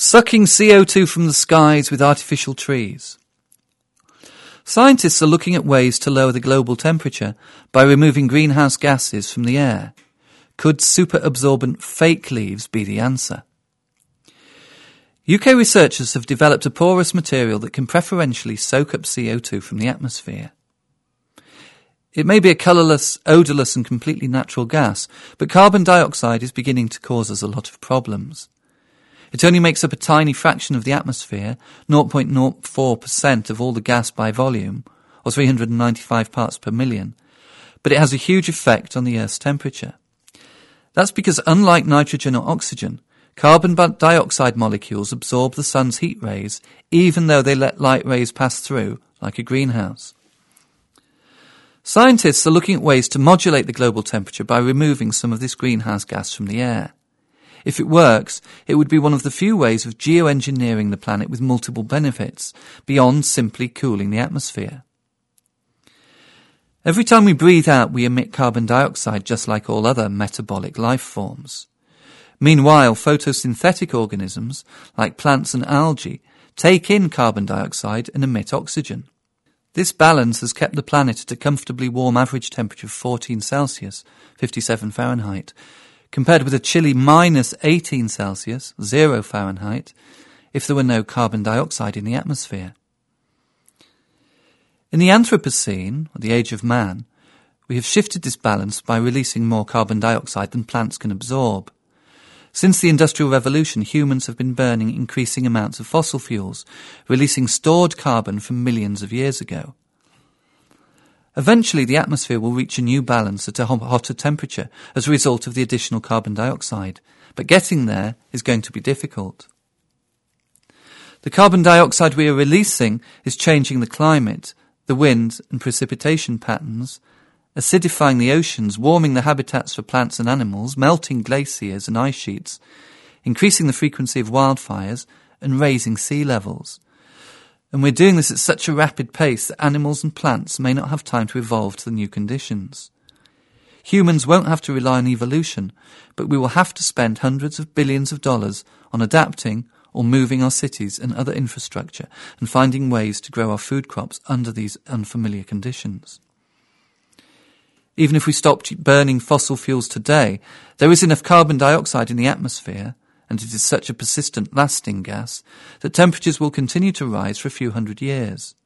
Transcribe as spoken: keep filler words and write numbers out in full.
Sucking C O two from the skies with artificial trees. Scientists are looking at ways to lower the global temperature by removing greenhouse gases from the air. Could superabsorbent fake leaves be the answer? U K researchers have developed a porous material that can preferentially soak up C O two from the atmosphere. It may be a colourless, odourless and completely natural gas, but carbon dioxide is beginning to cause us a lot of problems. It only makes up a tiny fraction of the atmosphere, zero point zero four percent of all the gas by volume, or three hundred ninety-five parts per million, but it has a huge effect on the Earth's temperature. That's because unlike nitrogen or oxygen, carbon dioxide molecules absorb the sun's heat rays even though they let light rays pass through, like a greenhouse. Scientists are looking at ways to modulate the global temperature by removing some of this greenhouse gas from the air. If it works, it would be one of the few ways of geoengineering the planet with multiple benefits, beyond simply cooling the atmosphere. Every time we breathe out, we emit carbon dioxide just like all other metabolic life forms. Meanwhile, photosynthetic organisms, like plants and algae, take in carbon dioxide and emit oxygen. This balance has kept the planet at a comfortably warm average temperature of fourteen Celsius, fifty-seven Fahrenheit, compared with a chilly minus eighteen Celsius, zero Fahrenheit, if there were no carbon dioxide in the atmosphere. In the Anthropocene, or the age of man, we have shifted this balance by releasing more carbon dioxide than plants can absorb. Since the Industrial Revolution, humans have been burning increasing amounts of fossil fuels, releasing stored carbon from millions of years ago. Eventually, the atmosphere will reach a new balance at a hotter temperature as a result of the additional carbon dioxide, but getting there is going to be difficult. The carbon dioxide we are releasing is changing the climate, the wind and precipitation patterns, acidifying the oceans, warming the habitats for plants and animals, melting glaciers and ice sheets, increasing the frequency of wildfires, and raising sea levels. And we're doing this at such a rapid pace that animals and plants may not have time to evolve to the new conditions. Humans won't have to rely on evolution, but we will have to spend hundreds of billions of dollars on adapting or moving our cities and other infrastructure and finding ways to grow our food crops under these unfamiliar conditions. Even if we stopped burning fossil fuels today, there is enough carbon dioxide in the atmosphere, and it is such a persistent, lasting gas, that temperatures will continue to rise for a few hundred years.